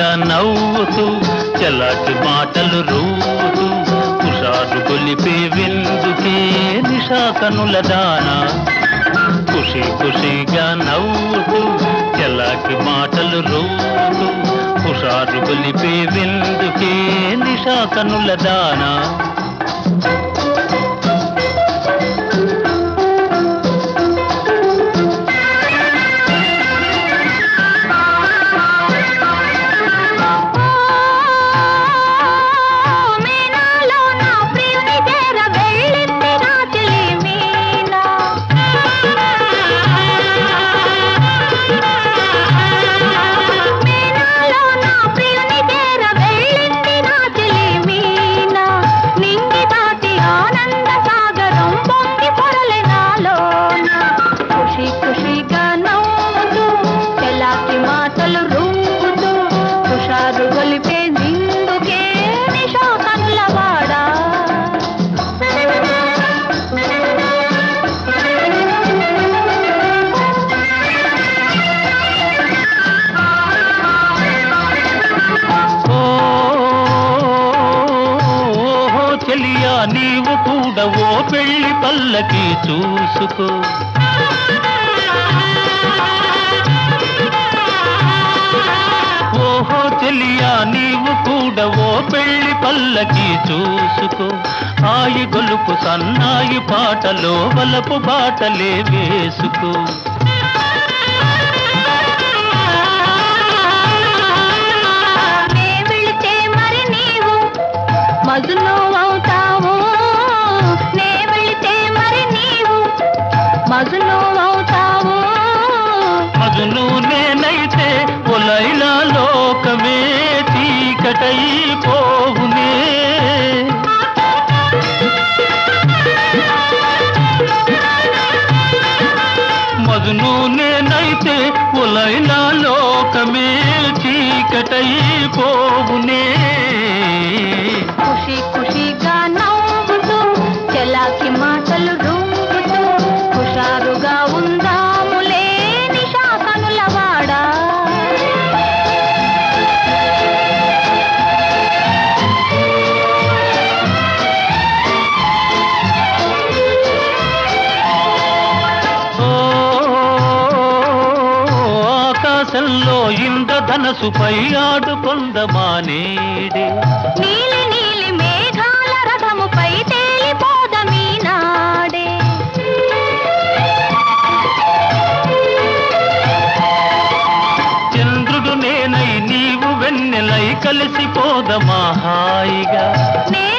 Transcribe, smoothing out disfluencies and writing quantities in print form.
ఖుషీగా నవ్వుతూ చలాకి మాటలు రూతూ హుషారు గొలిపే విందుకే నిషా కనుల దానా ఖుషీగా నవ్వుతూ చలాకి మాటలు రూతూ హుషారు గొలిపే విందుకే నిషా కనుల దానా నీవు కూడా ఓ పెళ్లి పల్లకి చూసుకో ఓహో చెలియా నీవు కూడా ఓ పెళ్లి పల్లకి చూసుకో ఆయి గొలుపు సన్నాయి పాటలో వలపు బాటలే వేసుకో మజును అవుతావు నే వెళితే మరి నీవు మజును అవుతావు మజును నేనైతే ఒలైలా లోకమే చీకటైపోవునే మజును నేనైతే ఒలైలా లోకమే చీకటైపోవునే ఖుషీగా నవ్వుతూ చలాకి మాటలు రూపుతూ హుషారుగా ఉందాములే నిషా కనుల వాడా ఆకాశంలో ఇంద్రధనసుపై ఆడుకొందమానేడే నీలి నీలి మేఘాల రథముపై తేలిపోదమీ నాడే చంద్రుడు నేనై నీవు వెన్నెలై కలిసిపోదమా హాయిగా